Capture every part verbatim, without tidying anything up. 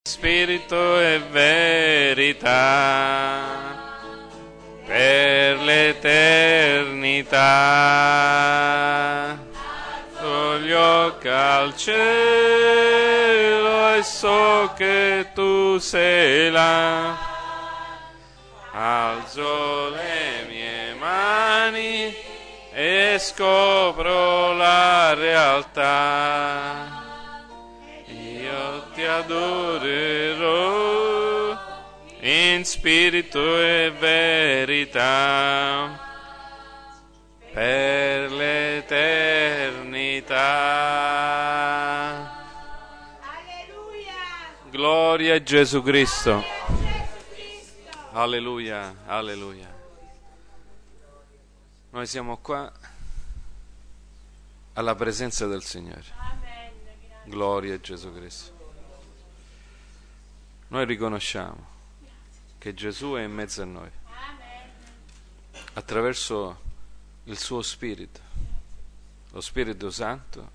spirito e verità, per l'eternità. Alzo gli occhi al cielo e so che tu sei là. Alzo le mie mani e scopro la realtà. Io ti adorerò in spirito e verità per l'eternità. Alleluia! Gloria a Gesù Cristo. Alleluia, alleluia. Noi siamo qua alla presenza del Signore. Gloria a Gesù Cristo. Noi riconosciamo che Gesù è in mezzo a noi attraverso il suo Spirito, lo Spirito Santo,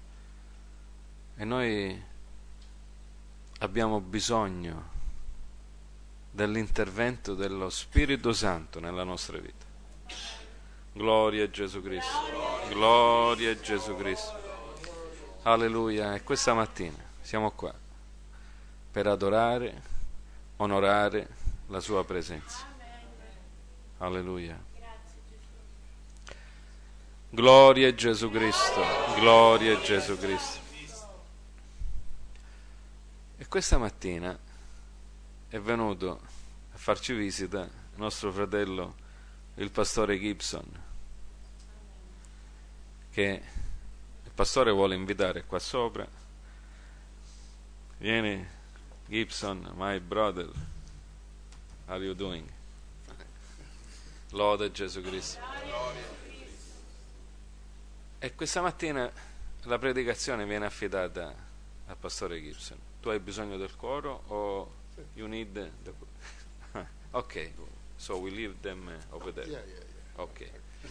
e noi abbiamo bisogno dell'intervento dello Spirito Santo nella nostra vita. Gloria a Gesù Cristo. Gloria a Gesù Cristo. Alleluia. E questa mattina siamo qua per adorare, onorare la sua presenza. Alleluia. Gloria a Gesù Cristo. Gloria a Gesù Cristo. E questa mattina è venuto a farci visita il nostro fratello, il pastore Gibson, che il pastore vuole invitare qua sopra. Vieni, Gibson, my brother, how are you doing? Lode Gesù Cristo. E questa mattina la predicazione viene affidata al pastore Gibson. Tu hai bisogno del coro o you need the... Ok, so we leave them over there. Yeah, yeah, yeah. Ok.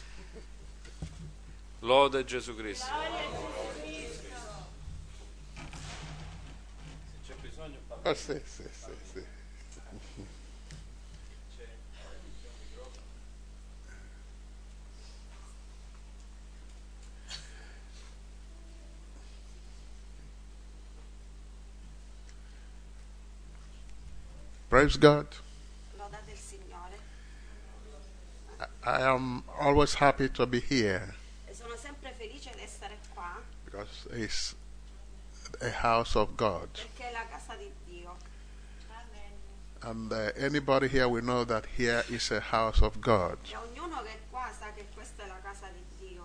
Lode Gesù Cristo. Se c'è bisogno, Oh, sì, sì, sì, sì. Praise God. Lodate il Signore. I, I am always happy to be here E sono sempre felice di essere qua because it's a house of God. perché è la casa di Dio. And uh, anybody here will know that here is a house of God. E ognuno che è qua sa che questa è la casa di Dio.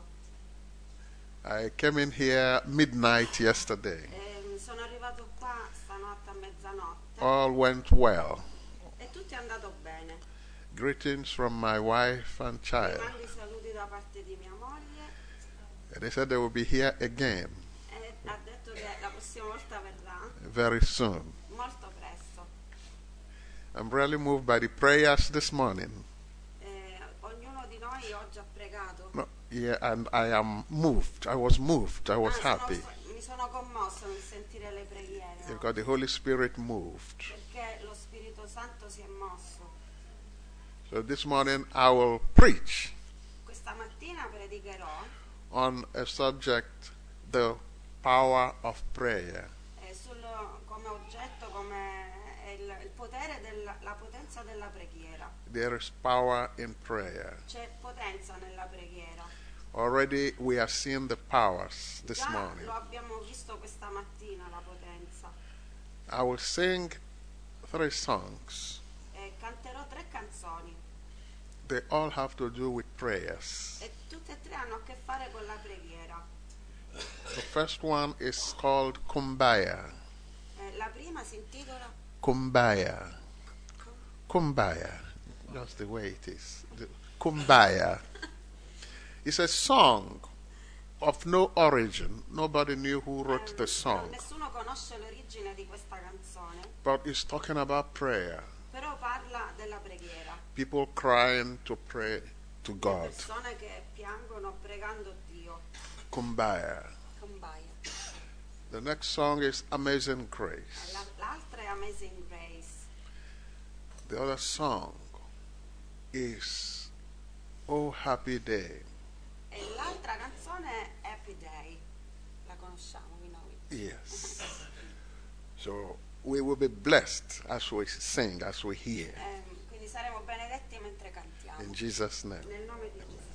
I came in here midnight yesterday. E sono arrivato qua stanotte a mezzanotte All went well. e tutto è andato bene. Greetings from my wife and Mi child. mando i saluti da parte di mia moglie And they said they will be here again e ha detto che la prossima volta verrà very soon. molto presto. I'm really moved by the prayers this morning. E ognuno di noi oggi ha pregato. No, yeah, and I am moved. I was moved. I was Ah, sono- happy mi sono commosso nel sentire le preghiere because the Holy Spirit moved. perché lo Spirito Santo si è mosso. So this morning I will preach Questa mattina predicherò on a subject, the power of prayer. eh, sul, come oggetto come il, il potere della la potenza della preghiera. There is power in prayer. C'è potenza nella preghiera. Already we are seeing the powers this Già morning. lo abbiamo visto questa mattina, la potenza. I will sing three songs. E canterò tre canzoni They all have to do with prayers. e tutte e tre hanno a che fare con la preghiera. The first one is called Kumbaya. Eh, la prima si intitola Kumbaya. Kumbaya. Just the way it is. The- Kumbaya. It's a song of no origin. Nobody knew who wrote eh, the song. Nessuno conosce l'origine di questa canzone, But it's talking about prayer. però parla della preghiera. People crying to pray to Le God. persone che piangono pregando Dio. Kumbaya. Combaia. The next song is Amazing E Grace. la- L'altra è Amazing Grace. The other song is Oh Happy Day. E l'altra canzone è Happy Day. La conosciamo, we know it. Yes. So we will be blessed as we sing, as we hear. Ehm, quindi saremo benedetti mentre cantiamo. In Jesus' name. Nel nome di Gesù.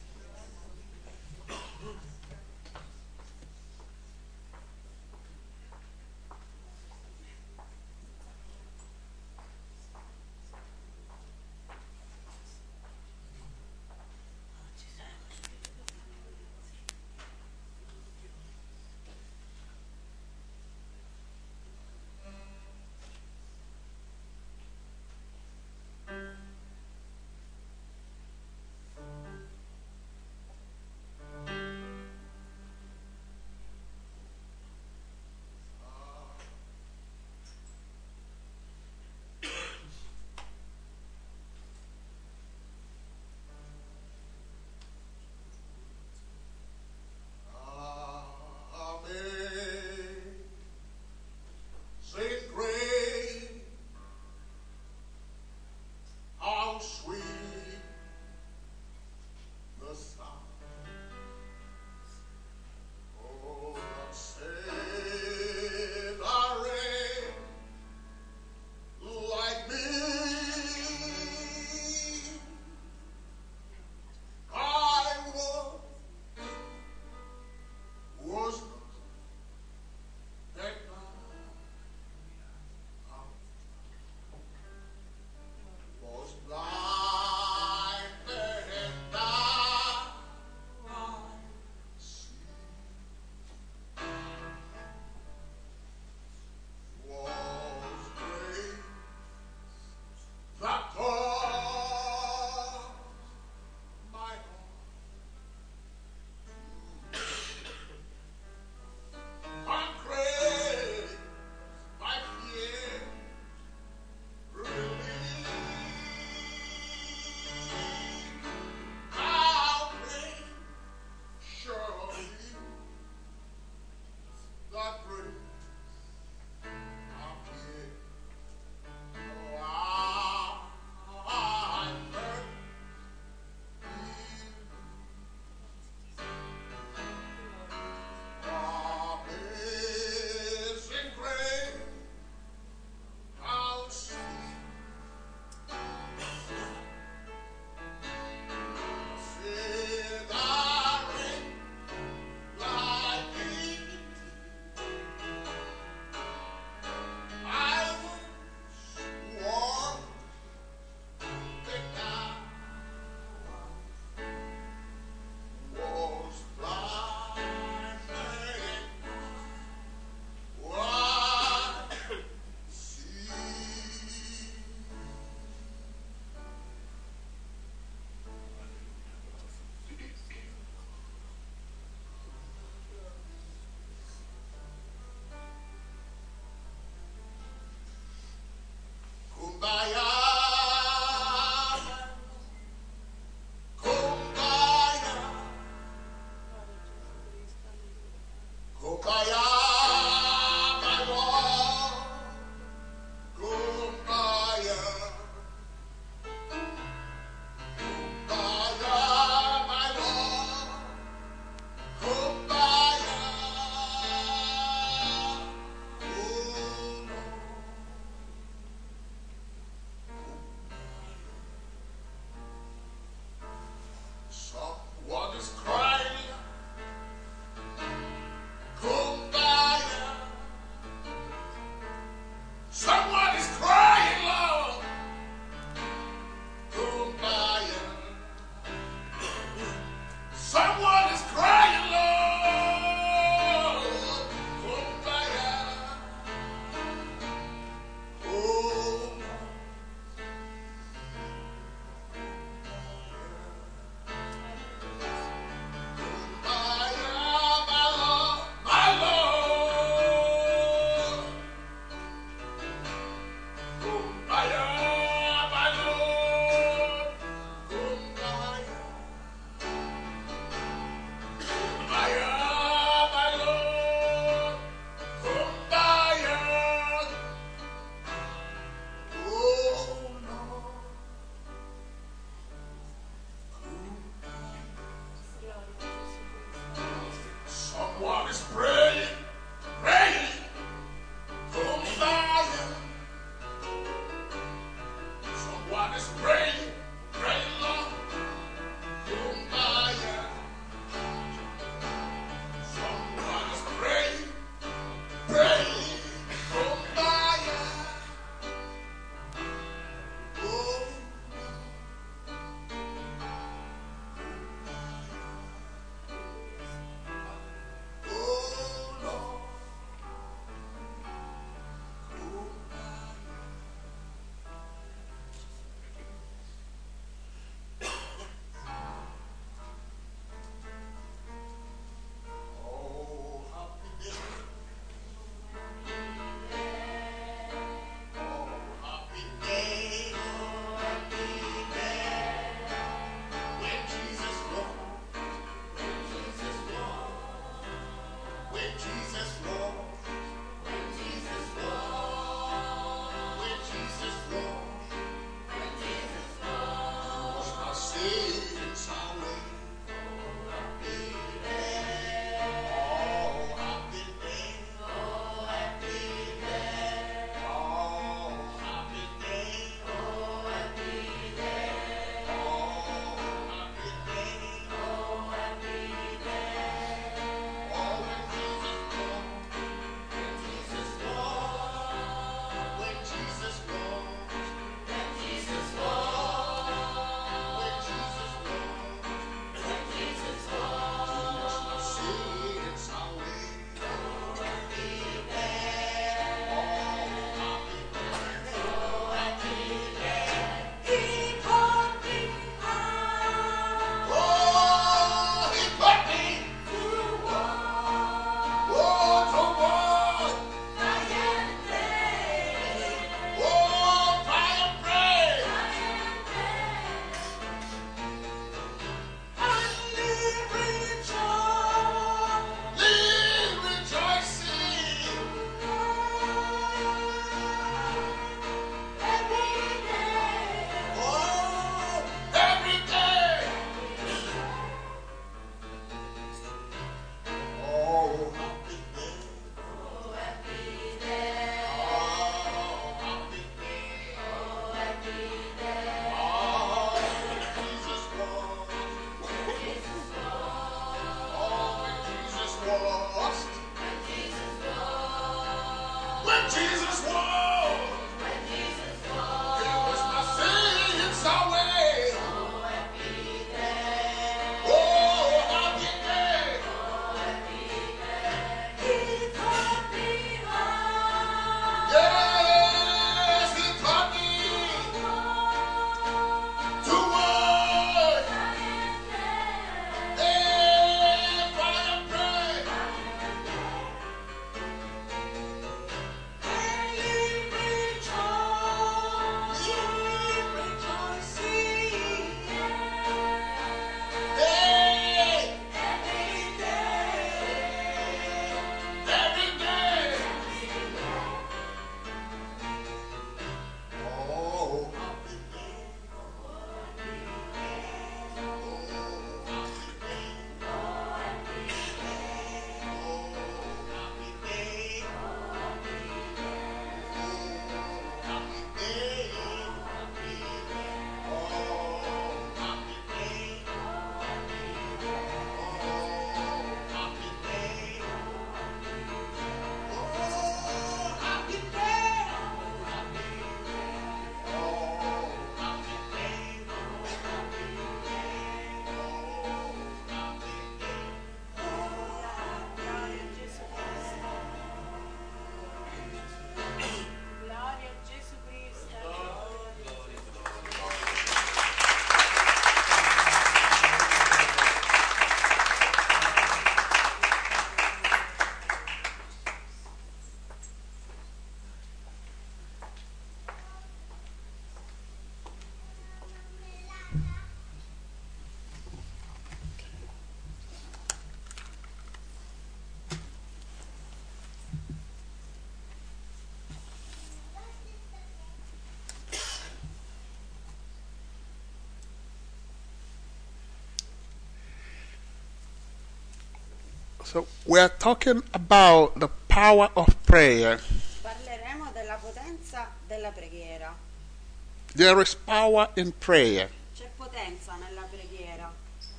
So we are talking about the power of prayer. Parleremo della potenza della preghiera. There is power in prayer. C'è potenza nella preghiera.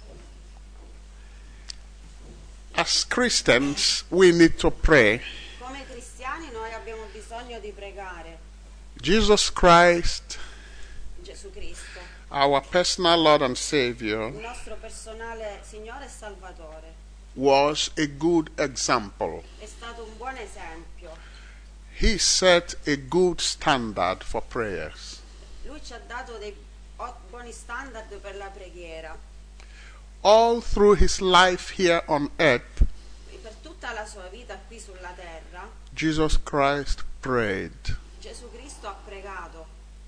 As Christians, we need to pray. Come cristiani noi abbiamo bisogno di pregare. Jesus Christ, Gesù Cristo, our personal Lord and Savior, il nostro personale Signore e Salvatore, was a good example. è stato un buon esempio. He set a good standard for prayers. Lui ci ha dato dei ot- buoni standard per la preghiera. All through his life here on earth, E per tutta la sua vita qui sulla terra, Jesus Christ prayed. Gesù Cristo ha pregato.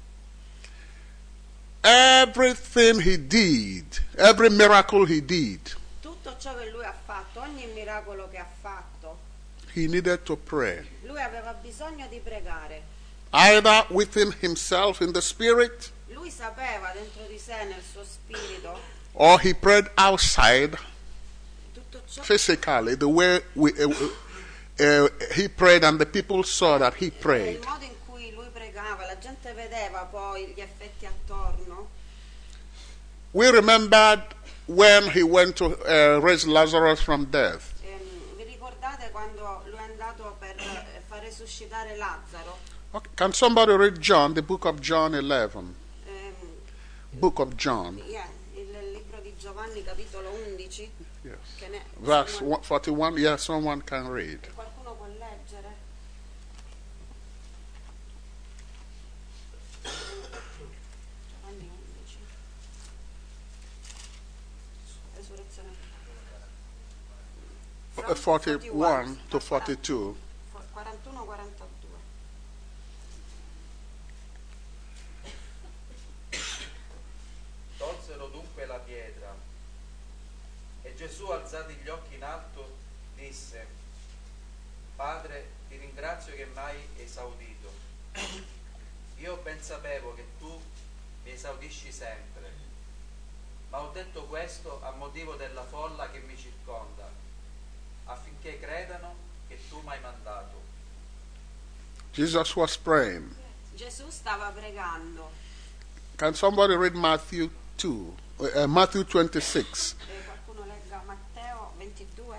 Everything he did, every miracle he did, Tutto ciò che lui ha fatto, ogni miracolo che ha fatto, he needed to pray. lui aveva bisogno di pregare. Either within himself in the spirit, Lui sapeva dentro di sé, nel suo spirito, or he prayed outside tutto ciò, physically, the way we, uh, uh, he prayed and the people saw that he e prayed. il modo in cui lui pregava, la gente vedeva poi gli effetti attorno. We remembered when he went to uh, raise Lazarus from death. Ehm, vi ricordate quando lui è andato per eh, far resuscitare Lazzaro? Okay. Can somebody read John, the book of John eleven? Ehm, Book of John, yeah, il libro di Giovanni, capitolo undici, yes. che ne, Verse someone- forty-one, yes, someone can read. qualcuno può leggere? Giovanni undici. Resurrezione. Uh, From forty-one to da forty-two. quarantuno quarantadue. Tolsero dunque la pietra e Gesù, alzati gli occhi in alto, disse: Padre, ti ringrazio che mi hai esaudito. Io ben sapevo che tu mi esaudisci sempre, ma ho detto questo a motivo della folla che mi circonda, affinché credano che tu mi hai mandato. Jesus was praying. Gesù stava pregando. Can somebody read Matthew two, uh, Matthew twenty-six, Eh, qualcuno legga Matteo ventidue,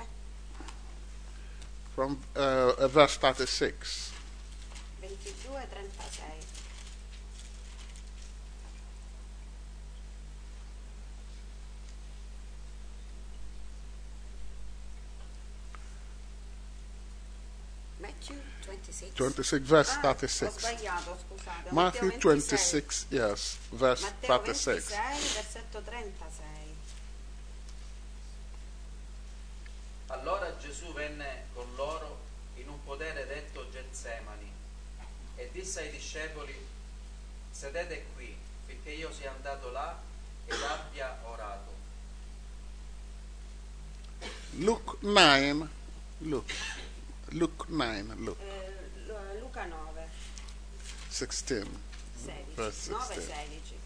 from uh, verse thirty-six? ventidue trentasei. Matthew ventisei. twenty-six, verse Ah, ho thirty-six. sbagliato, scusate. Matthew ventisei. twenty-six, yes, verse Matteo thirty-six. ventisei, versetto trentasei. Allora Gesù venne con loro in un podere detto Getsemani e disse ai discepoli: sedete qui, finché io sia andato là ed abbia orato. Luke nine, Luke, Luke nine, Luke Eh, Lu- Luca nove, sixteen, sedici. verse nove, sixteen. sedici.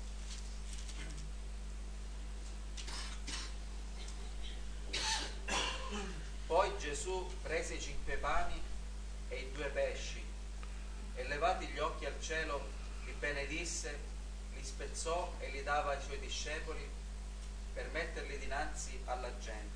Poi Gesù prese i cinque pani e i due pesci e levati gli occhi al cielo li benedisse, li spezzò e li dava ai suoi discepoli per metterli dinanzi alla gente.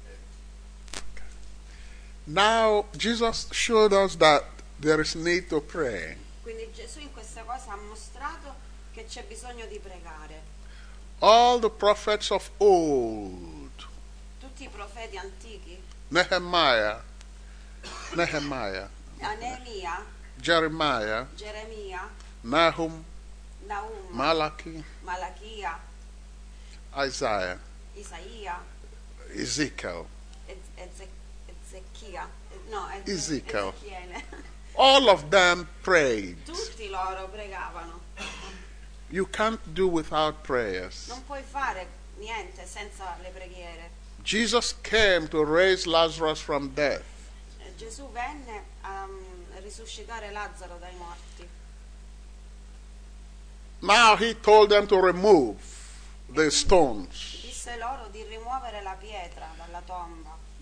Now, Jesus showed us that there is need to pray. Quindi Gesù in questa cosa ha mostrato che c'è bisogno di pregare. All the prophets of old, Tutti i profeti antichi, Nehemiah, Nehemiah, Anemia, Jeremiah, Geremia, Nahum, Naum, Malachi, Malachia, Isaiah, Isaia, Ezekiel. Ez- Eze- Ezechia, eh, no, Ez- Ezekiel. Ezechiele. All of them prayed. Tutti loro pregavano. You can't do without prayers. Non puoi fare niente senza le preghiere. Jesus came to raise Lazarus from death. Eh, Gesù venne a mm, risuscitare Lazzaro dai morti. Now he told them to remove the stones. Disse loro di rimuovere la pietra dalla tomba.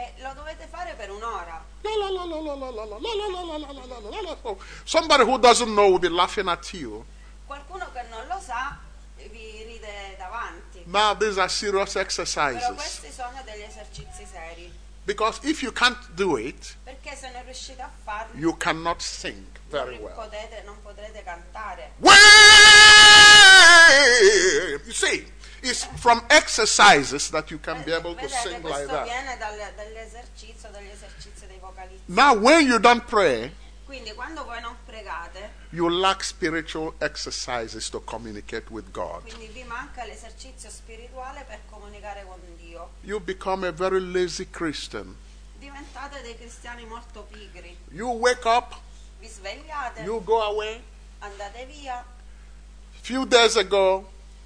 E lo dovete fare per un'ora. La, la, la, la, la, la, la, la, la, la, la, la, la, la, la, la. Oh, somebody who doesn't know will be laughing at you. Qualcuno che non lo sa vi ride davanti. Now these are serious Però exercises. questi sono degli esercizi seri. Because if you can't do it, Perché se non riuscite a farli, you cannot sing very non, well. potete, non potrete cantare. Wait! You see, it's from exercises that you can be able to Vedete, sing like questo that. viene dal, dall'esercizio, dagli esercizi dei vocalisti. Now, when you don't pray, Quindi quando voi non pregate, you lack spiritual exercises to communicate with God. quindi vi manca l'esercizio spirituale per comunicare con Dio. You become a very lazy Christian. Diventate dei cristiani molto pigri. You wake up, Vi svegliate, you go away. andate via. Few days ago,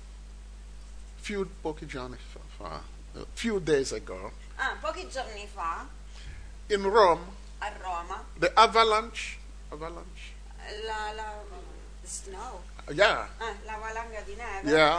few pochi giorni fa, a few days ago, Ah, pochi giorni fa, in Rome, a Roma, the avalanche, avalanche, la, la snow, yeah, ah, la valanga di neve yeah,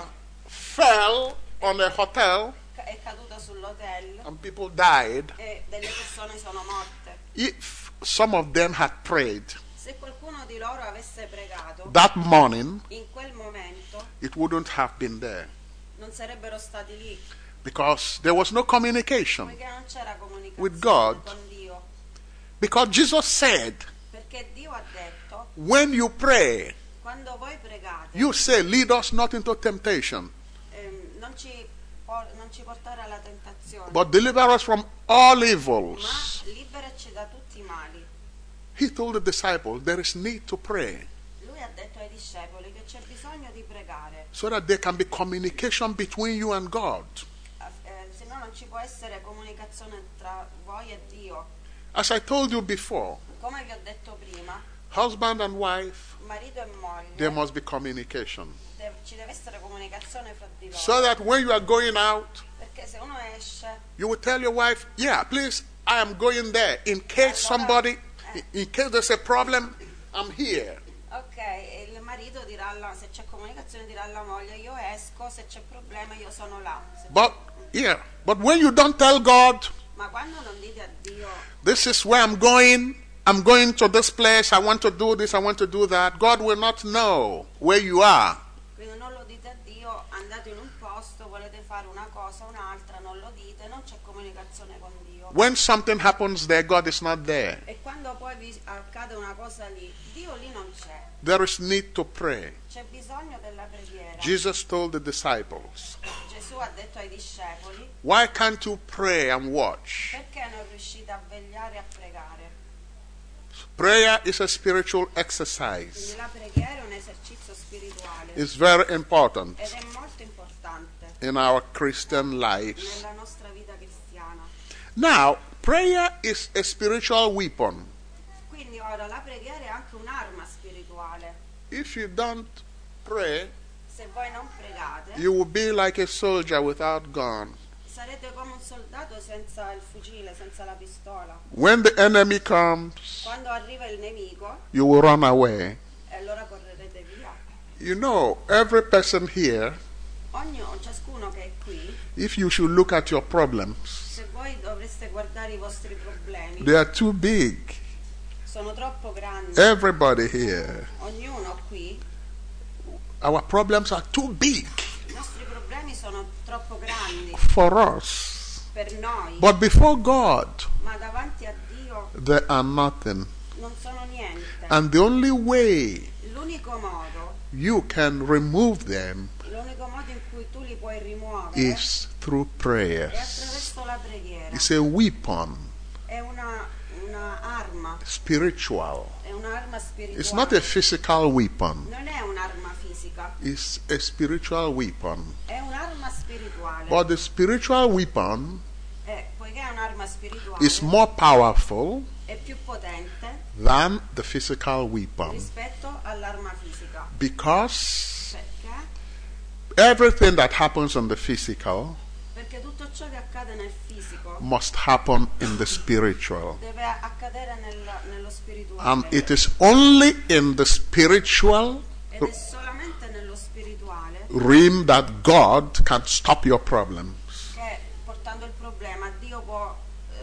fell on a hotel ca- è caduta sull'hotel and people died. e delle persone sono morte. If some of them had prayed Se qualcuno di loro avesse pregato that morning, in quel momento, it wouldn't have been there non sarebbero stati lì, because there was no communication. poiché non c'era comunicazione With God. con Dio. Because Jesus said, Perché Dio ha detto, when you pray, quando voi pregate, you say, lead us not into temptation, ehm, non, ci, por- non ci portare alla tentazione, but deliver us from all ma evils. liberaci da tutti i mali. He told the disciples, there is need to pray Lui ha detto ai discepoli che c'è bisogno di pregare, so that there can be communication between you and God. eh, se no non ci può essere comunicazione tra voi e Dio. As I told you before, Come vi ho detto prima, husband and wife, marito e moglie, there must be communication. de- ci deve essere comunicazione fra di loro. So that when you are going out, Perché se uno esce, you will tell your wife, yeah, please, I am going there. In case somebody, in case there's a problem, I'm here. ok, e il marito dirà alla, se c'è comunicazione dirà alla moglie, io esco, se c'è problema io sono là. Se But, yeah, but when you don't tell God, Ma quando non dite a Dio, this is where I'm going, I'm going to this place, I want to do this, I want to do that, God will not know where you are. quindi non lo dite a Dio, andate in un posto, volete fare una cosa, un'altra, non lo dite, non c'è comunicazione con Dio. When something happens there, God is not there. E quando poi vi accade una cosa lì, Dio lì non c'è. There is need to pray. C'è bisogno della preghiera. Jesus told the disciples, Gesù ha detto ai discepoli, why can't you pray and watch? perché non riuscite a vegliare e a pregare? Prayer is a spiritual Quindi exercise. la preghiera è un esercizio spirituale It's very important ed è molto importante in our Christian lives. nella nostra vita cristiana. Now, prayer is a spiritual weapon. Quindi ora la preghiera è anche un'arma spirituale. If you don't pray, Se voi non pregate, you will be like a soldier without gun. sarete come un soldato senza il fucile, senza la pistola. When the enemy comes, Quando arriva il nemico, you will run away. e allora correrete via. You know, every person here, Ognuno, ciascuno che è qui, if you should look at your problems, se voi dovreste guardare i vostri problemi, they are too big. sono troppo grandi. Everybody here, Ognuno qui, our problems are too big i nostri problemi sono troppo grandi for us. per noi, But before God, ma davanti a Dio they are nothing. non sono niente. And the only way L'unico modo, you can remove them l'unico modo in cui tu li puoi rimuovere is through è prayers. attraverso la preghiera. It's a weapon, È una, una arma, spiritual. è un'arma spirituale. It's not a physical weapon. Non è un'arma fisica, It's a spiritual weapon. è un'arma spirituale. But the spiritual weapon E poiché è un'arma spirituale, is more powerful è più potente than the physical weapon. rispetto all'arma fisica. Because Perché? everything that happens on the physical Perché tutto ciò che accade nel fisico must happen in the spiritual. deve accadere nel- nello spirituale. And it is only in the spiritual Ed è solamente nello spirituale realm that God can stop your problems. che, portando il problema, Dio può eh,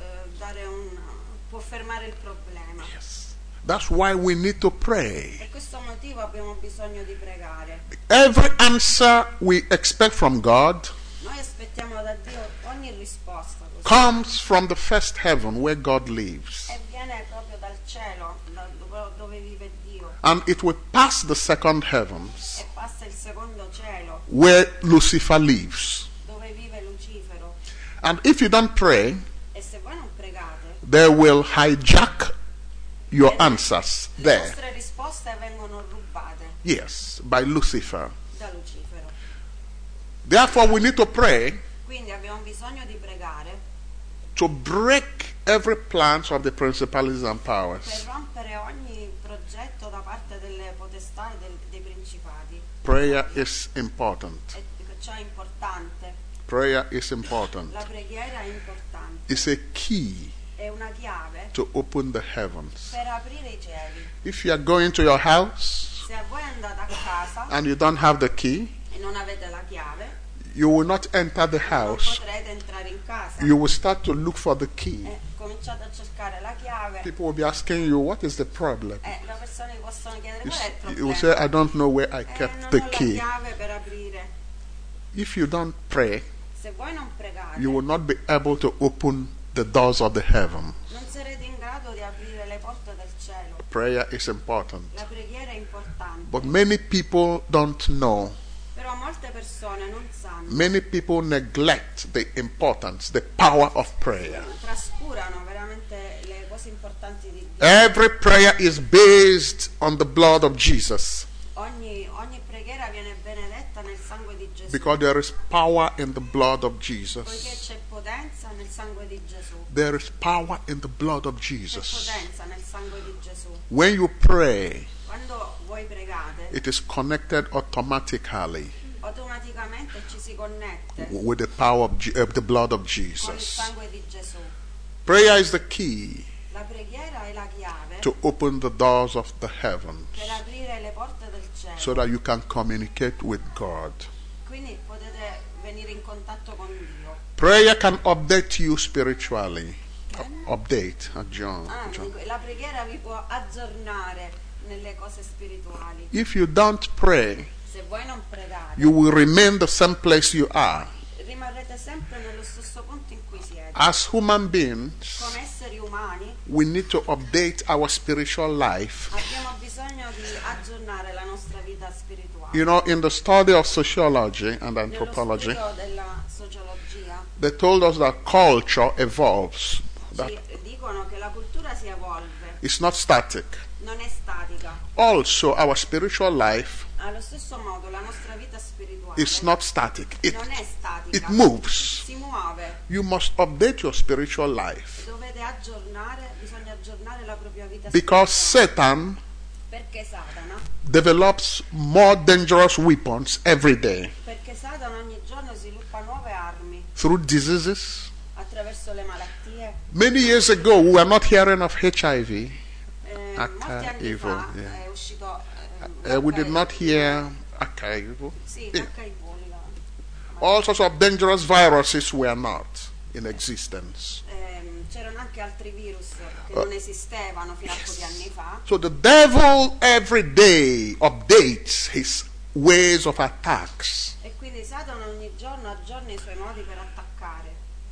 dare un, può fermare il problema. Yes. That's why we need to pray. Per questo motivo abbiamo bisogno di pregare. Every answer we expect from God Noi aspettiamo da Dio ogni risposta così, comes from the first heaven where God lives. e viene proprio dal cielo, da dove, dove vive Dio, And it will pass the second heavens e passa il secondo cielo where Lucifer lives. dove vive Lucifero. And if you don't pray, E se voi non pregate, they will hijack your le- answers le there. vostre risposte vengono rubate Yes, by Lucifer. da Lucifero. Therefore, we need to pray Quindi abbiamo bisogno di pregare to break every plans of the principalities and per powers. rompere ogni progetto da parte delle potestà e del- dei principati. Prayer is important. E ciò è importante. Prayer is important. La preghiera è importante. It's a key È una chiave to open the heavens. per aprire i cieli. If you are going to your house Se voi andate a casa and you don't have the key, e non avete la chiave, you will not enter the non house. potrete entrare in casa. You will start to look for the key. E cominciate a cercare la chiave. People will be asking you, what is the problem? E le persone vi possono chiedere You, qual è il s- problema. you will say, I don't know where I Eh, kept non the ho la key. chiave per aprire. If you don't pray, Se voi non pregate, you will not be able to open the doors of the heaven. non sarete in grado di aprire le porte del cielo. Prayer is important. La preghiera è importante. But many people don't know. Però molte persone non sanno, Many people neglect the importance, the power of prayer. trascurano veramente le cose importanti di Dio. Every prayer is based on the blood of Jesus Ogni, ogni preghiera viene benedetta nel sangue di Gesù, because there is power in the blood of poiché Jesus. c'è potenza nel sangue di Gesù. There is power in the blood of C'è Jesus. potenza nel sangue di Gesù. When you pray, Quando voi pregate, it is connected automatically automaticamente ci si connette with the power of Je- uh, the blood of con il Jesus. sangue di Gesù. Prayer is the key La preghiera è la chiave to open the doors of the heavens per aprire le porte del cielo, so that you can communicate with God. quindi potete venire in contatto con Dio. Prayer can update you spiritually. U- Update, aggiorn- Ah, aggiorn. la preghiera vi può aggiornare nelle cose spirituali. If you don't pray, Se voi non pregate, you will remain the same place you are. rimarrete sempre nello stesso punto in cui siete. As human beings, Come esseri umani we need to update our spiritual life. abbiamo bisogno di aggiornare la nostra vita spirituale. You know, in the study of sociology and Nello anthropology, studio della sociologia they told us that culture evolves, that ci dicono che la cultura si evolve, it's not static. non è statica. Also, our spiritual life Allo stesso modo la nostra vita spirituale is not static. It, non è statica, it moves. si muove. You must update your spiritual life Dovete aggiornare, bisogna aggiornare la propria vita because spirituale, Satan perché Satana, develops more dangerous weapons every day perché Satana ogni giorno sviluppa nuove armi through diseases. attraverso le malattie. Many years ago, we were not hearing of H I V. Eh, H molti anni I V, fa yeah. è uscito Uh, eh, we did not H I V. hear H I V. Sì, Yeah. H I V, la- All sorts of dangerous viruses were not in existence. ehm, c'erano anche altri virus che Uh, non esistevano fino a pochi anni fa. So the devil every day updates his ways of attacks. E quindi Satana ogni giorno aggiorna i suoi modi per attaccare.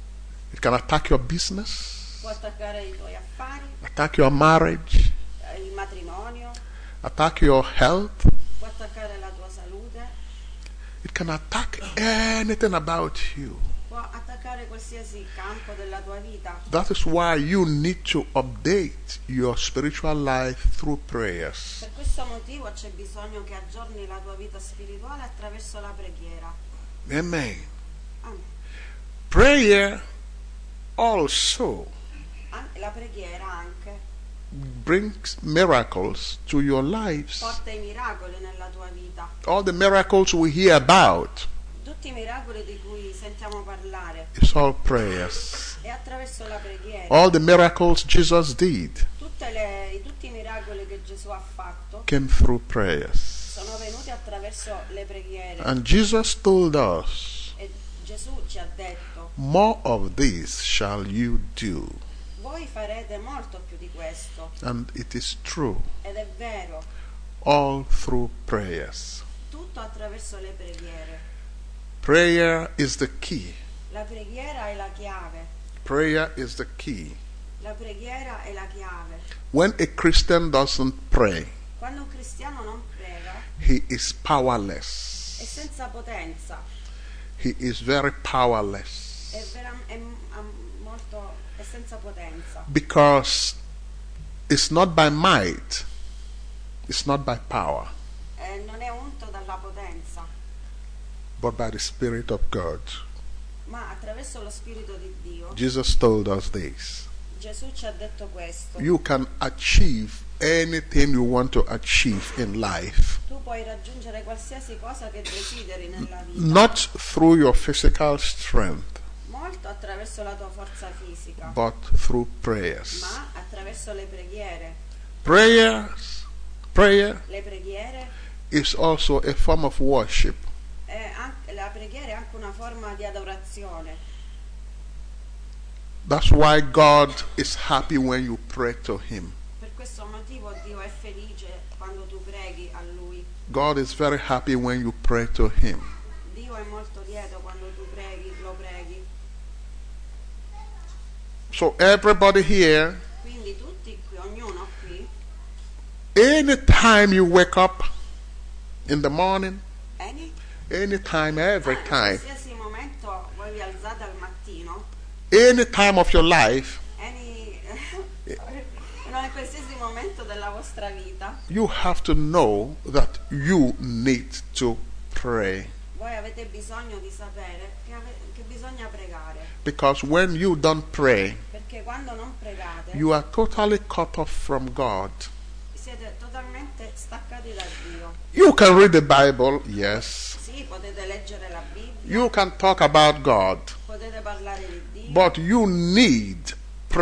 It can attack your business, Può attaccare i tuoi affari, attack your marriage, eh, il matrimonio, attack your health. può attaccare la tua salute, It can attack anything about you. può attaccare qualsiasi campo della tua vita. That is why you need to update your spiritual life through prayers. Per questo motivo c'è bisogno che aggiorni la tua vita spirituale attraverso la preghiera. Amen. Amen. Prayer also An- La preghiera anche brings miracles to your lives. porta i miracoli nella tua vita. All the miracles we hear about Tutti i miracoli di cui sentiamo parlare is all prayers. è attraverso la preghiera. All the miracles Jesus did Tutte le- tutti i miracoli che Gesù ha fatto came through prayers. sono venuti attraverso le preghiere. And Jesus told us, E Gesù ci ha detto, more of this shall you do. Voi farete molto più di questo. And it is true. Ed è vero. All through prayers. Tutto attraverso le preghiere. Prayer is the key. La preghiera è la chiave. Prayer is the key. La preghiera è la chiave. When a Christian doesn't pray, Quando un cristiano non prega, he is powerless. è senza potenza. He is very powerless. È, vera, è, è molto è senza potenza. Because it's not by might, it's not by power, Eh, non è unto dalla potenza, but by the Spirit of God. ma attraverso lo Spirito di Dio. Jesus told us this. Gesù ci ha detto questo. You can achieve anything you want to achieve in life, Tu puoi raggiungere qualsiasi cosa che desideri nella vita. not through your physical strength, Molto attraverso la tua forza fisica, but through prayers. ma attraverso le preghiere. Prayers, prayer Le preghiere is also a form of worship. è anche, la preghiera è anche una forma di adorazione. That's why God is happy when you pray to Him. Per questo motivo Dio è felice quando tu preghi a Lui. God is very happy when you pray to Him. Dio è molto lieto quando tu preghi, lo preghi. So everybody here, Quindi tutti qui, ognuno qui, anytime you wake up in the morning, any, anytime, every in time, qualsiasi momento voi vi alzate al mattino, any time of your life, any, in qualsiasi momento della vostra vita, you have to know that you need to pray. voi avete bisogno di sapere che, ave- che bisogna pregare. Because when you don't pray, Perché quando non pregate, you are totally cut off from God. siete totalmente staccati da Dio. You can read the Bible, yes. Sì, potete leggere la Bibbia, You can talk about God, potete parlare di Dio, but you need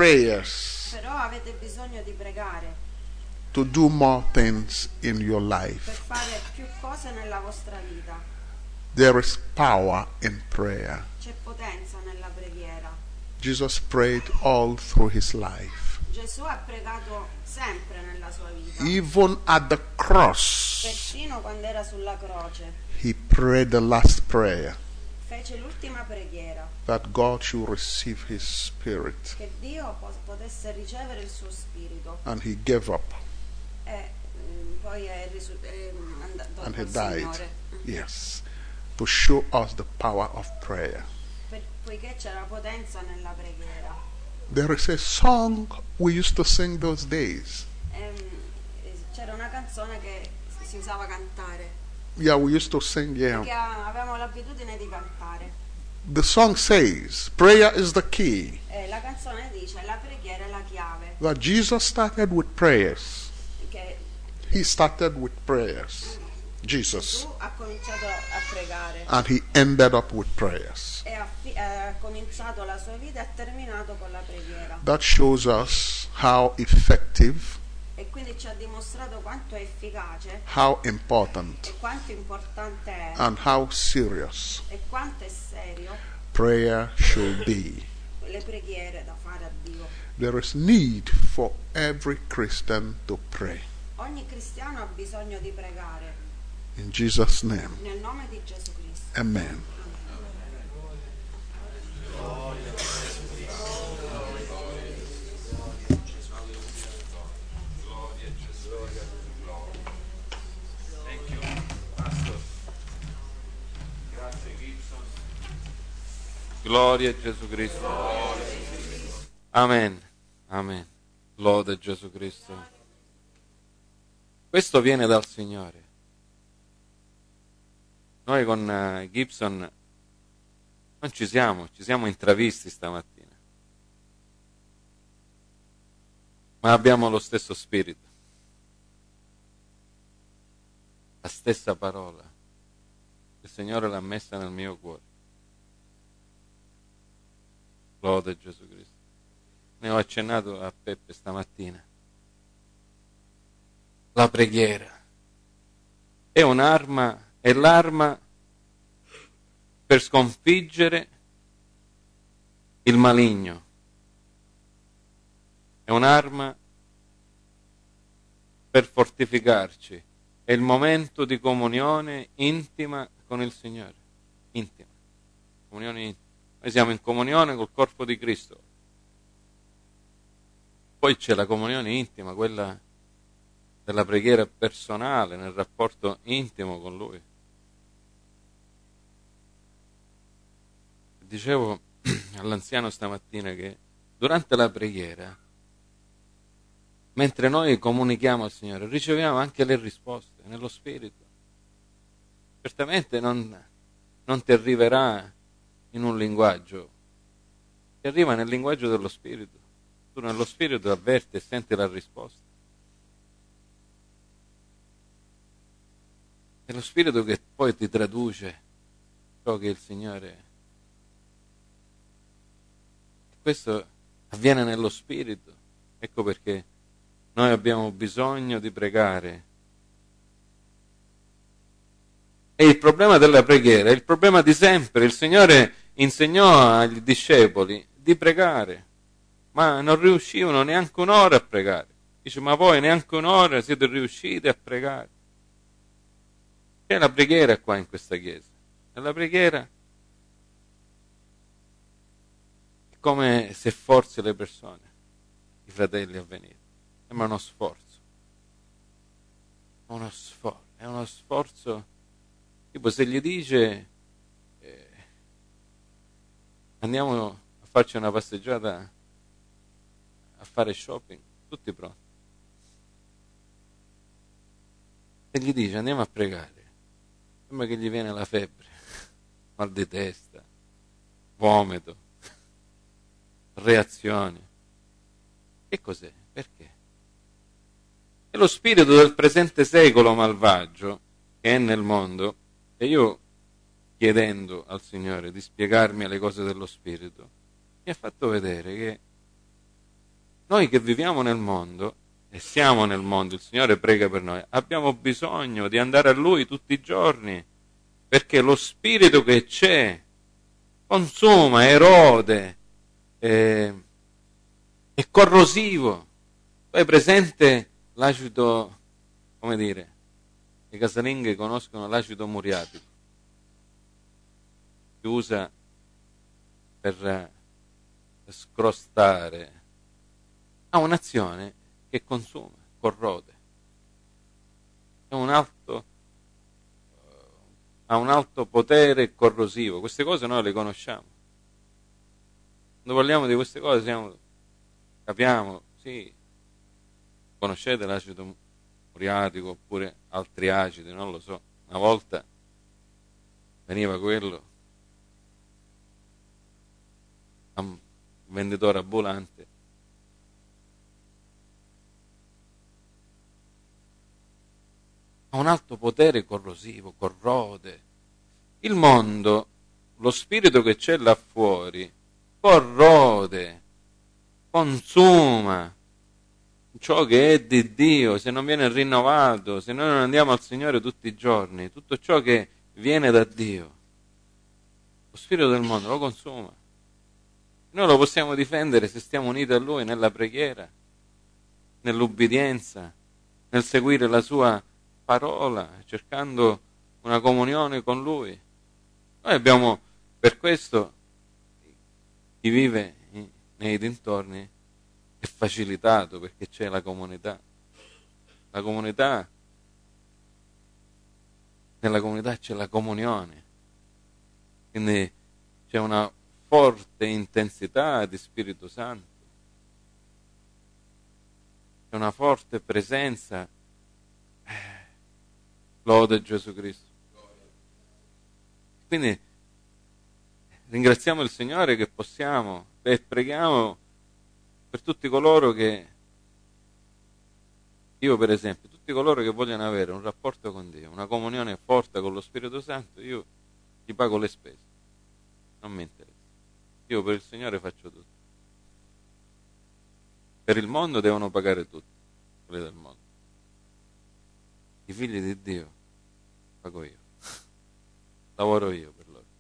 prayers però avete bisogno di pregare to do more things in your per life. fare più cose nella vostra vita. There is power in prayer. C'è potenza nella preghiera. Jesus prayed all through his life. Gesù ha pregato sempre nella sua vita, Even at the cross, persino quando era sulla croce. he prayed the last prayer Fece l'ultima preghiera, that God should receive his spirit, che Dio po- potesse ricevere il suo spirito. and he gave up E mm, poi è, risu- è andato and he al died. Signore. Yes, to show us the power of prayer. Per- poiché c'era potenza nella preghiera. There is a song we used to sing those days. Ehm, eh, c'era una canzone che si usava cantare, Yeah, we used to sing, yeah. che a- avevamo l'abitudine di cantare. The song says, prayer is the key. E la canzone dice: la preghiera è la chiave. That Jesus started with prayers. Che He started with prayers. Jesus. Gesù ha cominciato a pregare And he ended up with prayers. e ha, fi- ha cominciato la sua vita e ha terminato con la preghiera. That shows us how effective, E quindi ci ha dimostrato quanto è efficace how important, e quanto importante è and how serious e quanto è serio prayer should be. le preghiere da fare a Dio. There is need for every Christian to pray. Ogni cristiano ha bisogno di pregare In Jesus' name, nel nome di Gesù Cristo. amen. Thank you, Pastor. Grazie Gibson. Gloria a Gesù Cristo. Amen. Amen. Lode Gesù Cristo. Questo viene dal Signore. Noi con uh, Gibson non ci siamo, ci siamo intravisti stamattina. Ma abbiamo lo stesso spirito. La stessa parola. Il Signore l'ha messa nel mio cuore. Lode Gesù Cristo. Ne ho accennato a Peppe stamattina. La preghiera è un'arma, è l'arma per sconfiggere il maligno. è un'arma per fortificarci, è il momento di comunione intima con il Signore, intima, comunione intima. Noi siamo in comunione col corpo di Cristo. Poi c'è la comunione intima, quella della preghiera personale, nel rapporto intimo con Lui. Dicevo all'anziano stamattina che durante la preghiera, mentre noi comunichiamo al Signore, riceviamo anche le risposte nello Spirito. Certamente non, non ti arriverà in un linguaggio, ti arriva nel linguaggio dello Spirito. Tu nello Spirito avverti e senti la risposta. È lo Spirito che poi ti traduce ciò che il Signore... Questo avviene nello Spirito. Ecco perché noi abbiamo bisogno di pregare. E il problema della preghiera è il problema di sempre. Il Signore insegnò agli discepoli di pregare, ma non riuscivano neanche un'ora a pregare. Dice, ma voi neanche un'ora siete riusciti a pregare? C'è la preghiera qua in questa chiesa. Nella preghiera è come se forzi le persone, i fratelli a venire. Sembra uno sforzo. Uno sforzo. È uno sforzo. Tipo se gli dice eh, andiamo a farci una passeggiata, a fare shopping, tutti pronti. Se gli dice andiamo a pregare, sembra che gli viene la febbre, mal di testa, vomito, reazioni. Che cos'è? Perché? È lo spirito del presente secolo malvagio che è nel mondo. E io, chiedendo al Signore di spiegarmi le cose dello Spirito, mi ha fatto vedere che noi che viviamo nel mondo, e siamo nel mondo, il Signore prega per noi, abbiamo bisogno di andare a Lui tutti i giorni, perché lo Spirito che c'è consuma, erode, è, è corrosivo. Poi è presente l'acido, come dire, le casalinghe conoscono l'acido muriatico, si usa per, per scrostare, ha un'azione che consuma, corrode, è un alto, ha un alto potere corrosivo. Queste cose noi le conosciamo. Quando parliamo di queste cose siamo, capiamo, sì, conoscete l'acido muriatico oppure altri acidi, non lo so. Una volta veniva quello a un venditore ambulante, ha un alto potere corrosivo, corrode. Il mondo, lo spirito che c'è là fuori, corrode, consuma ciò che è di Dio, se non viene rinnovato, se noi non andiamo al Signore tutti i giorni, tutto ciò che viene da Dio, lo spirito del mondo lo consuma. Noi lo possiamo difendere se stiamo uniti a Lui nella preghiera, nell'ubbidienza, nel seguire la Sua parola, cercando una comunione con Lui. Noi abbiamo, per questo, chi vive nei dintorni è facilitato perché c'è la comunità. La comunità, nella comunità c'è la comunione, quindi c'è una forte intensità di Spirito Santo, c'è una forte presenza. Lode Gesù Cristo. Quindi ringraziamo il Signore che possiamo e preghiamo per tutti coloro che, io per esempio, tutti coloro che vogliono avere un rapporto con Dio, una comunione forte con lo Spirito Santo, io gli pago le spese, non mi interessa. Io per il Signore faccio tutto. Per il mondo devono pagare tutti, quelli del mondo. I figli di Dio pago io, lavoro io per loro,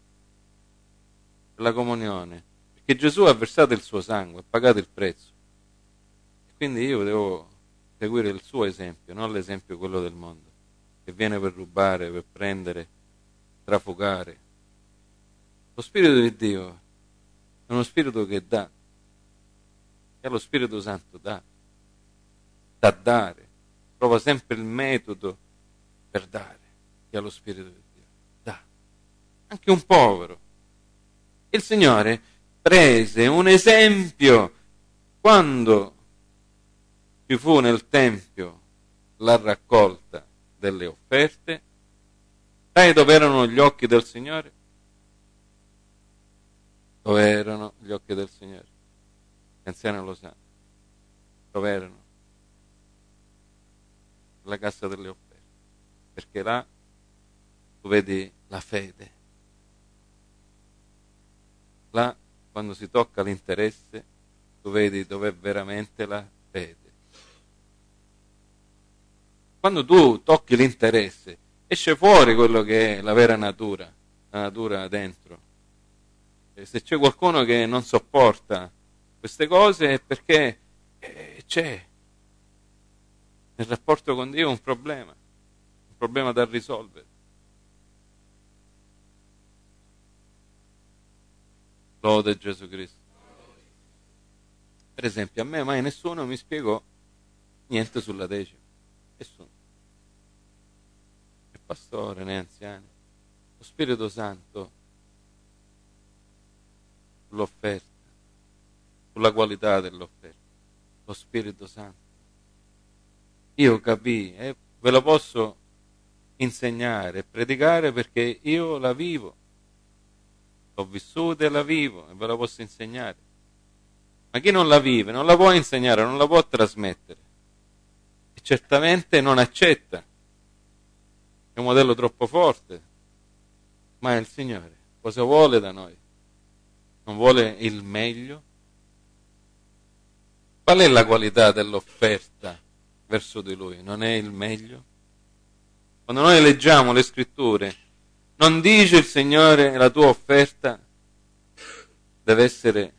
per la comunione, perché Gesù ha versato il suo sangue, ha pagato il prezzo, quindi io devo seguire il suo esempio, non l'esempio quello del mondo, che viene per rubare, per prendere, trafugare. Lo Spirito di Dio è uno Spirito che dà, e lo Spirito Santo dà, da dare, trova sempre il metodo per dare, che è lo Spirito di Dio, dà. Anche un povero. Il Signore prese un esempio quando ci fu nel Tempio la raccolta delle offerte. Sai dove erano gli occhi del Signore? Dove erano gli occhi del Signore? Gli anziani lo sanno. Dove erano? La cassa delle offerte. Perché là tu vedi la fede. Là, quando si tocca l'interesse, tu vedi dov'è veramente la fede. Quando tu tocchi l'interesse, esce fuori quello che è la vera natura, la natura dentro. E se c'è qualcuno che non sopporta queste cose è perché eh, c'è nel rapporto con Dio un problema, un problema da risolvere. Lode Gesù Cristo. Per esempio, a me mai nessuno mi spiegò niente sulla decima. Nessuno. Né pastore, né anziani. Lo Spirito Santo sull'offerta, sulla qualità dell'offerta. Lo Spirito Santo. Io capii, e ve lo posso insegnare e predicare perché io la vivo. L'ho vissuta e la vivo e ve la posso insegnare. Ma chi non la vive non la può insegnare, non la può trasmettere. E certamente non accetta. È un modello troppo forte. Ma il Signore cosa vuole da noi? Non vuole il meglio? Qual è la qualità dell'offerta verso di Lui? Non è il meglio? Quando noi leggiamo le Scritture, non dice il Signore la tua offerta deve essere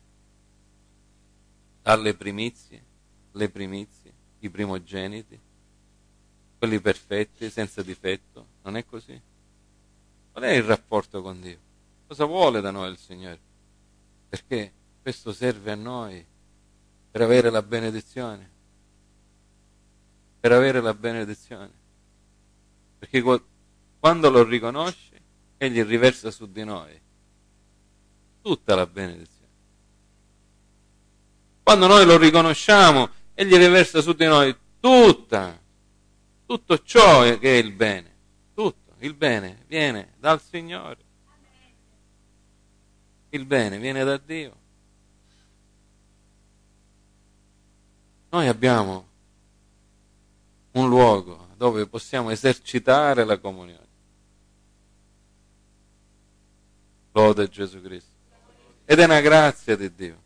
alle primizie, le primizie, i primogeniti, quelli perfetti, senza difetto. Non è così? Qual è il rapporto con Dio? Cosa vuole da noi il Signore? Perché questo serve a noi per avere la benedizione. Per avere la benedizione. Perché quando lo riconosce, Egli riversa su di noi tutta la benedizione. Quando noi lo riconosciamo, Egli riversa su di noi tutta, tutto ciò che è il bene. Tutto, il bene viene dal Signore. Il bene viene da Dio. Noi abbiamo un luogo dove possiamo esercitare la comunione. Lode Gesù Cristo. Ed è una grazia di Dio.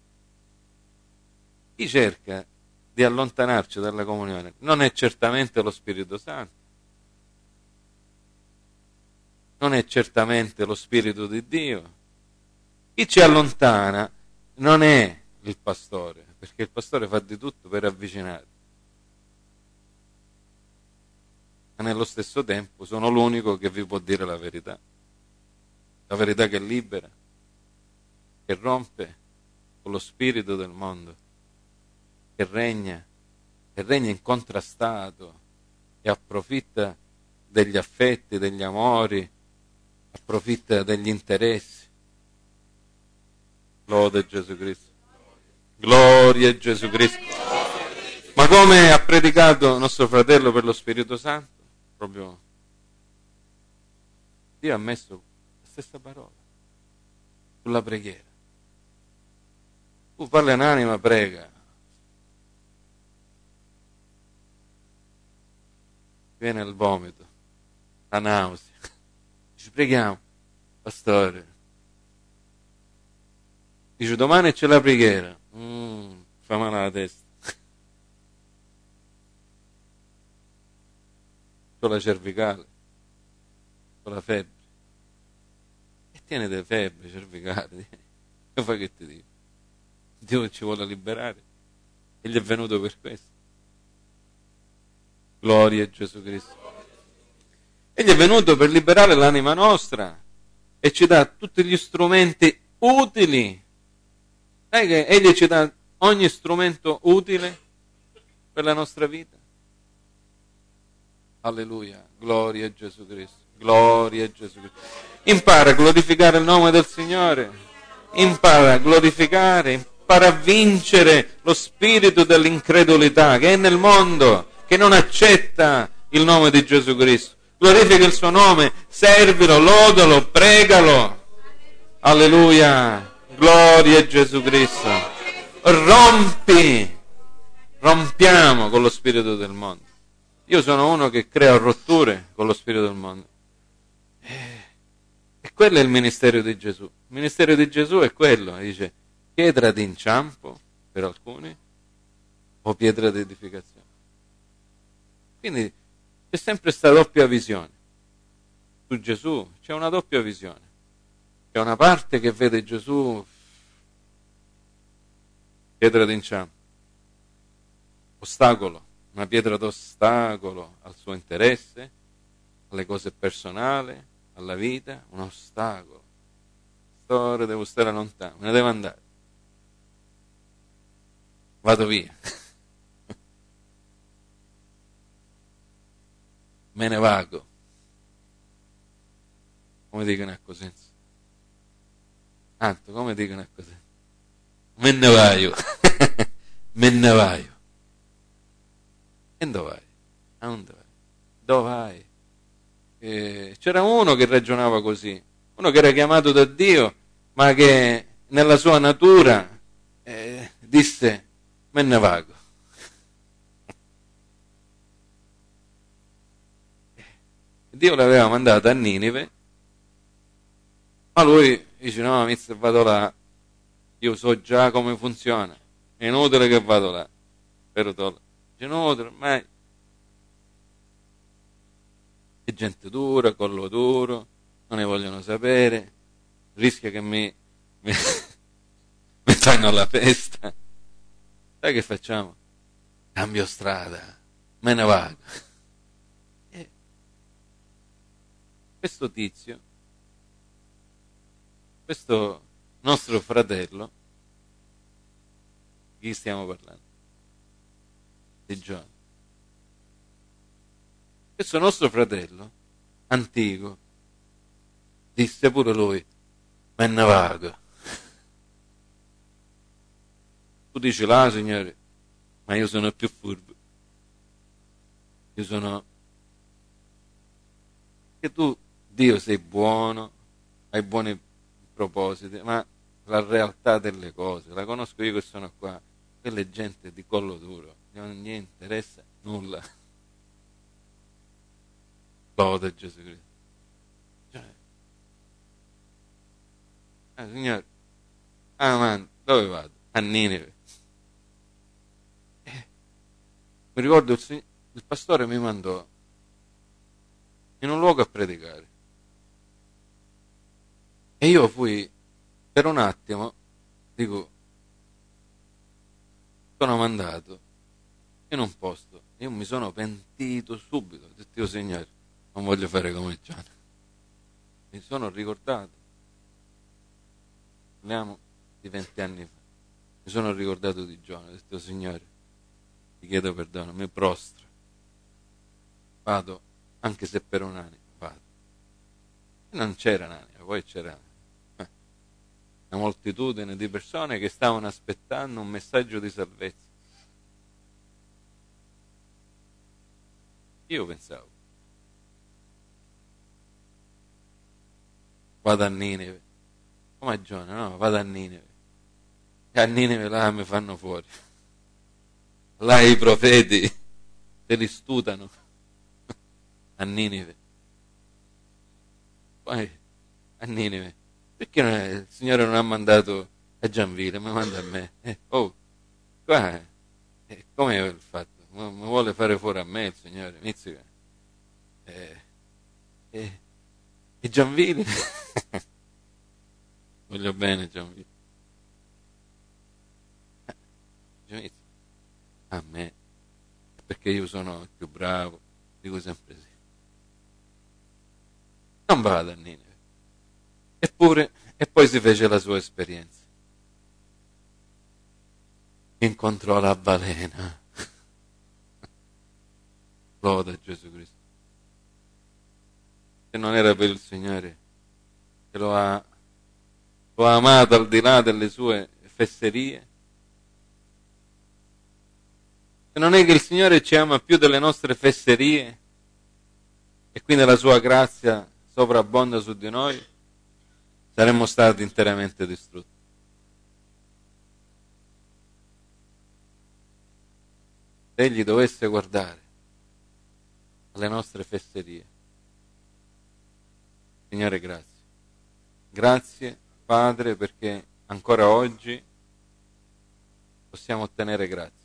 Chi cerca di allontanarci dalla comunione non è certamente lo Spirito Santo, non è certamente lo Spirito di Dio. Chi ci allontana non è il pastore, perché il pastore fa di tutto per avvicinare. Ma nello stesso tempo sono l'unico che vi può dire la verità. La verità che libera, che rompe con lo spirito del mondo, che regna, che regna incontrastato e approfitta degli affetti, degli amori, approfitta degli interessi. Lode Gesù Cristo. Gloria a Gesù Cristo. Ma come ha predicato nostro fratello per lo Spirito Santo, proprio Dio ha messo stessa parola sulla preghiera. Tu parli un'anima, prega, viene il vomito, la nausea, ci preghiamo, pastore, dice domani c'è la preghiera, mm, fa male alla testa, c'ho la cervicale, c'ho la febbre. Tiene delle febbre, cervicali, che fai che ti dico? Dio ci vuole liberare Egli è venuto per questo. Gloria a Gesù Cristo. Egli è venuto per liberare l'anima nostra e ci dà tutti gli strumenti utili. Sai che Egli ci dà ogni strumento utile per la nostra vita? Alleluia, gloria a Gesù Cristo, gloria a Gesù Cristo. Impara a glorificare il nome del Signore, impara a glorificare, impara a vincere lo spirito dell'incredulità che è nel mondo, che non accetta il nome di Gesù Cristo. Glorifica il suo nome, servilo, lodalo, pregalo. Alleluia, gloria a Gesù Cristo. Rompi, rompiamo con lo spirito del mondo. Io sono uno che crea rotture con lo spirito del mondo. E quello è il ministero di Gesù. Il ministero di Gesù è quello, dice, pietra d'inciampo per alcuni o pietra di edificazione. Quindi c'è sempre questa doppia visione. Su Gesù c'è una doppia visione. C'è una parte che vede Gesù pietra d'inciampo, ostacolo, una pietra d'ostacolo al suo interesse, alle cose personali, alla vita, un ostacolo. Storia, devo stare lontano, me ne devo andare. Vado via. Me ne vago. Come dicono a Cosenza? Tanto, come dicono a Cosenza? Me ne vaio. Me ne vaio. E dove vai? A dove vai? Dove vai? Eh, c'era uno che ragionava così, uno che era chiamato da Dio, ma che nella sua natura eh, disse, me ne vago. Dio l'aveva mandato a Ninive, ma lui dice, no, mister, vado là, io so già come funziona, è inutile che vado là. Però dice, inutile, ormai è gente dura, collo duro, non ne vogliono sapere, rischia che mi, mi, mi fanno la festa. Sai che facciamo? Cambio strada, me ne vado. E questo tizio, questo nostro fratello, di chi stiamo parlando? Di Giovanni. Questo nostro fratello, antico, disse pure lui, me ne vago. Tu dici là, Signore, ma io sono più furbo. Io sono... Che tu, Dio, sei buono, hai buoni propositi, ma la realtà delle cose, la conosco io che sono qua, quelle gente di collo duro, non gli interessa nulla. Lode Gesù Cristo. Cioè, ah, Signore, ah man, dove vado? A Ninive. Eh, mi ricordo il, il pastore mi mandò in un luogo a predicare e io fui per un attimo, dico, sono mandato in un posto, io mi sono pentito subito, ho detto, io Signore, non voglio fare come Giovanni. Mi sono ricordato, parliamo di venti anni fa, mi sono ricordato di Giovanni, ho detto, Signore, ti chiedo perdono, mi prostro, vado, anche se per un anno, vado. E non c'era un'anima, poi c'era eh, una moltitudine di persone che stavano aspettando un messaggio di salvezza. Io pensavo, vado a Ninive, come a Giona, no, vado a Ninive, e a Ninive là mi fanno fuori, là i profeti se li stutano, a Ninive, poi a Ninive, perché non è, il Signore non ha mandato a Gianville, ma manda a me, eh, oh, qua, eh, come il fatto, mi vuole fare fuori a me il Signore, Mizzica, eh, eh, e Gianville, voglio bene Gianville, a me, perché io sono il più bravo, dico sempre sì. Non vado a Nineve. Eppure, e poi si fece la sua esperienza. Incontrò la balena. Loda Gesù Cristo. Se non era per il Signore che lo ha, lo ha amato al di là delle sue fesserie, se non è che il Signore ci ama più delle nostre fesserie e quindi la sua grazia sovrabbonda su di noi, saremmo stati interamente distrutti. Se Egli dovesse guardare alle nostre fesserie, Signore, grazie. Grazie, Padre, perché ancora oggi possiamo ottenere grazie.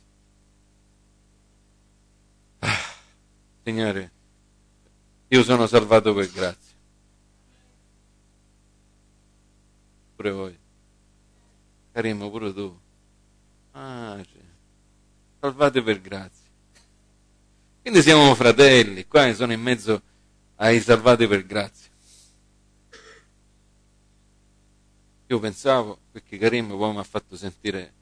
Ah, Signore, io sono salvato per grazia. Pure voi. Carimo, pure tu. Ah, cioè, salvati per grazia. Quindi siamo fratelli, qua sono in mezzo ai salvati per grazia. Io pensavo, perché Karim poi mi ha fatto sentire,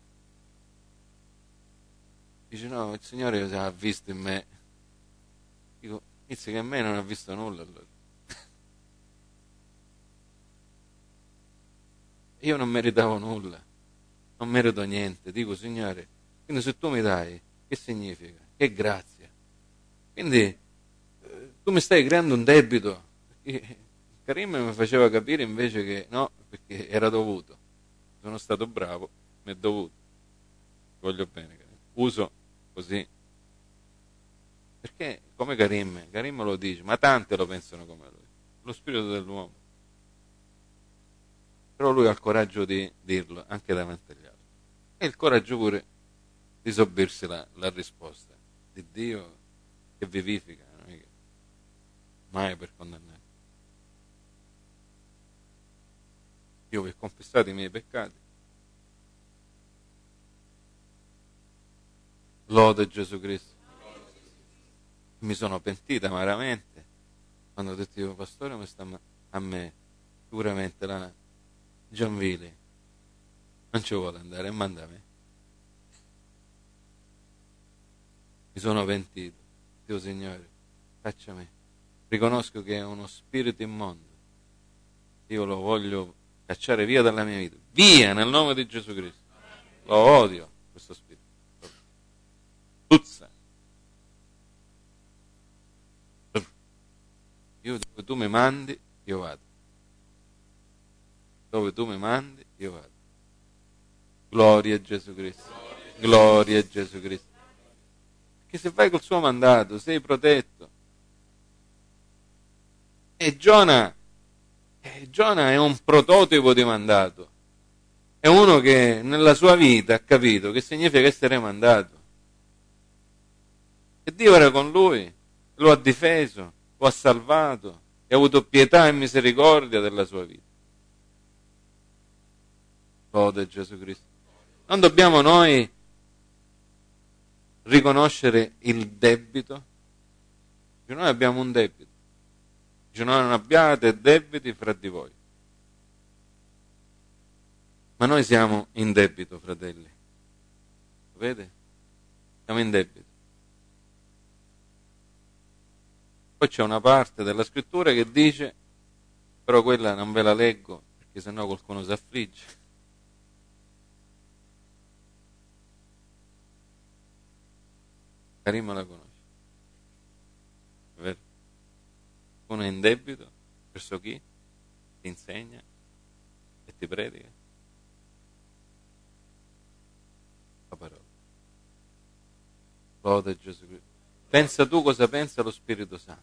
dice no, il Signore ha visto in me. Dico, inizia che a me non ha visto nulla allora. Io non meritavo nulla, non merito niente. Dico, Signore, quindi se tu mi dai, che significa? Che grazia. Quindi eh, tu mi stai creando un debito. Perché Karim mi faceva capire invece che no, perché era dovuto. Sono stato bravo, mi è dovuto. Voglio bene, Karim. Uso così. Perché come Karim, Karim lo dice, ma tanti lo pensano come lui. Lo spirito dell'uomo. Però lui ha il coraggio di dirlo anche davanti agli altri. E il coraggio pure di sorbirsi la, la risposta di Dio che vivifica, non è che mai per condannare. Io vi ho confessato i miei peccati. Lode Gesù Cristo. Mi sono pentita amaramente quando ho detto io, pastore, mi sta a me, sicuramente la Gianvili non ci vuole andare, manda a me. Mi sono pentito. Dio Signore, faccia me. Riconosco che è uno spirito immondo. Io lo voglio cacciare via dalla mia vita. Via nel nome di Gesù Cristo. Lo odio questo spirito. Puzza. Io dove tu mi mandi, io vado. Dove tu mi mandi, io vado. Gloria a Gesù Cristo. Gloria a Gesù Cristo. Perché se vai col suo mandato, sei protetto. E Giona, e Giona è un prototipo di mandato. È uno che nella sua vita ha capito che significa essere mandato. E Dio era con lui, lo ha difeso, lo ha salvato e ha avuto pietà e misericordia della sua vita. Lode Gesù Cristo. Non dobbiamo noi riconoscere il debito? Cioè, noi abbiamo un debito. Cioè, noi non abbiate debiti fra di voi. Ma noi siamo in debito, fratelli. Lo vede? Siamo in debito. Poi c'è una parte della scrittura che dice, però quella non ve la leggo, perché sennò qualcuno si affligge. Karim la conosce. È vero? Uno è in debito verso chi? Ti insegna e ti predica la parola. Lode Gesù Cristo. Pensa tu cosa pensa lo Spirito Santo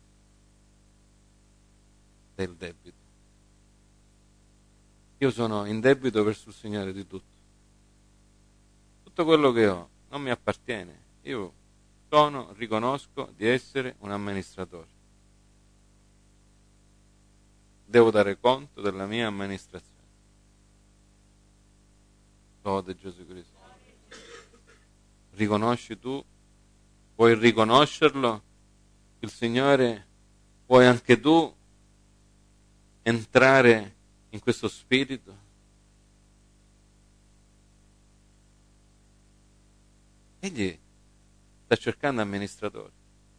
del debito. Io sono in debito verso il Signore di tutto. Tutto quello che ho non mi appartiene. Io sono, riconosco di essere un amministratore. Devo dare conto della mia amministrazione. Lode Gesù Cristo. Riconosci tu? Vuoi riconoscerlo? Il Signore? Vuoi anche tu entrare in questo spirito? Egli sta cercando amministratori.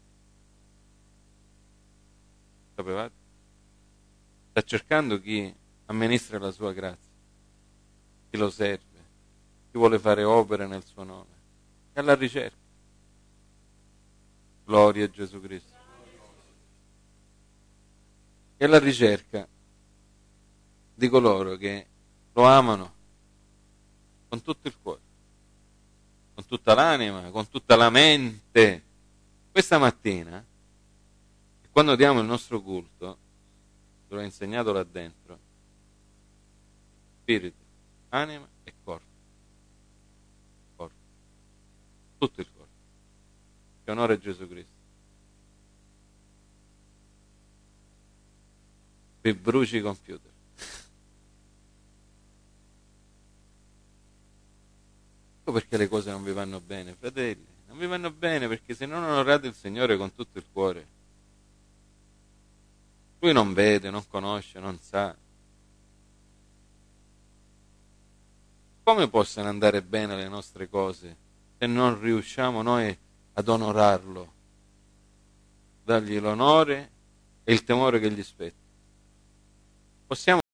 Sapevate? Sta cercando chi amministra la sua grazia, chi lo serve, chi vuole fare opere nel suo nome. È alla ricerca. Gloria a Gesù Cristo. È alla ricerca di coloro che lo amano con tutto il cuore, con tutta l'anima, con tutta la mente. Questa mattina, quando diamo il nostro culto, ve l'ho insegnato là dentro, spirito, anima e corpo. Corpo. Tutto il corpo. Che onore a Gesù Cristo. Vi bruci i computer. Ecco perché le cose non vi vanno bene, fratelli. Non vi vanno bene perché se non onorate il Signore con tutto il cuore, Lui non vede, non conosce, non sa. Come possono andare bene le nostre cose se non riusciamo noi ad onorarlo, dargli l'onore e il temore che gli spetta? Possiamo